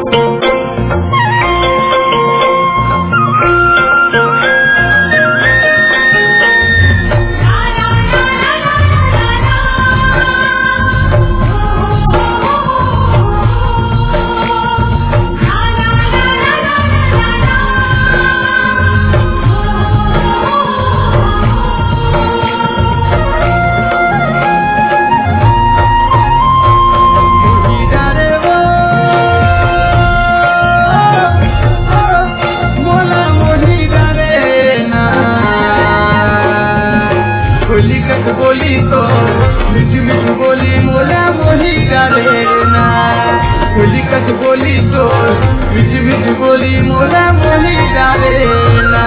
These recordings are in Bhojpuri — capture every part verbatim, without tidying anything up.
बोली तो मिठ मिठ बोली मोला मोही डाले ना बोली कच बोली तो मिठ मिठ बोली मोला मोही डाले ना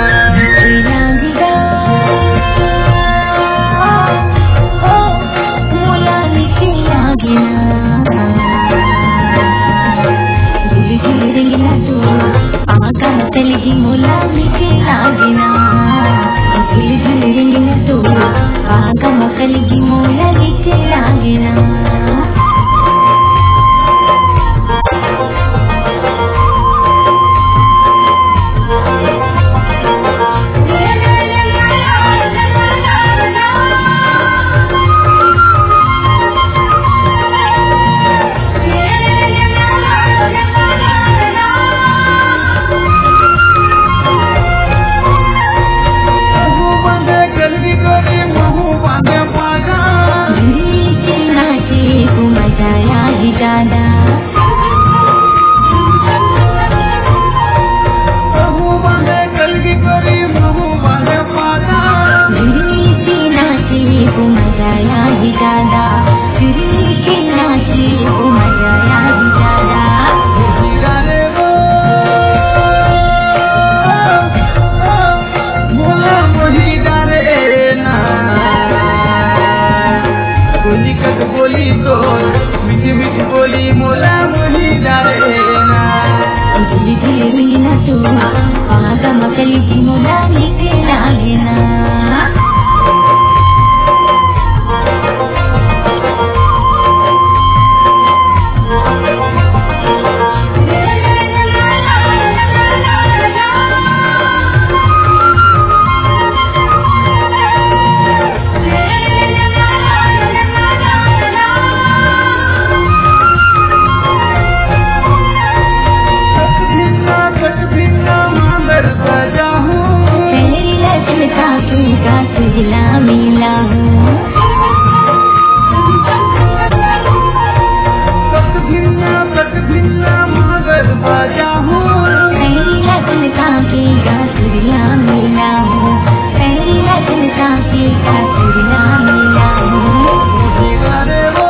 मोला नीचे लागे ना दिल गिरंगिला तो आगा तलगी मोला नीचे लागे ना दिल गिरंगिला तो आगा मकलगी मोला नीचे लागे ना दादा बहु बंदे कलगी करी बहु बंदे पादा गिरी नाची को मजाया ही दादा गिरी नाची को मजाया ही दादा गिराने वो मोला मोही डाले ना बोली कट बोली तो मिठी मिठी बोली मोला मोही डाले ना दिल गिरंगिला तो आगा मकलगी मोला नीचे लागे ना तुझला मिला हूँ तक भिन्ना तक भिन्ना मगर बजा हूँ पहली लगन का के का तुझला मिला हूँ पहली लगन का के का तुझला मिला हूँ गिराने वो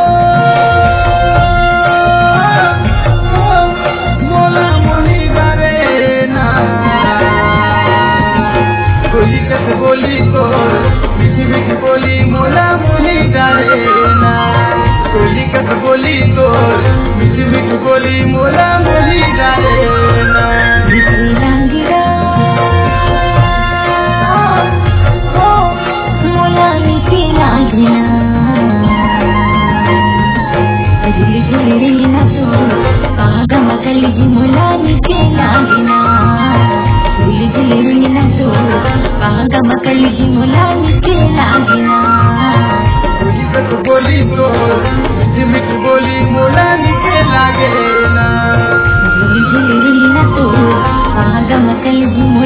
मोला मोही डाले ना बोली कट बोली तो मिठी मिठी बोली मोला मोही डाले ना बोली कट बोली तो मिठी मिठी बोली मोला मोही डाले ना मोला नीचे लागे ना दिल गिरंगिला तो आगा मकलगी मोला नीचे लागे ना दिल गिरंगिला तो आगा मकलगी मोला नीचे लागे ना बोली कट बोली तो मिठी मिठी बोली मोला नीचे लागे ना दिल गिरंगिला तो आगा मकलगी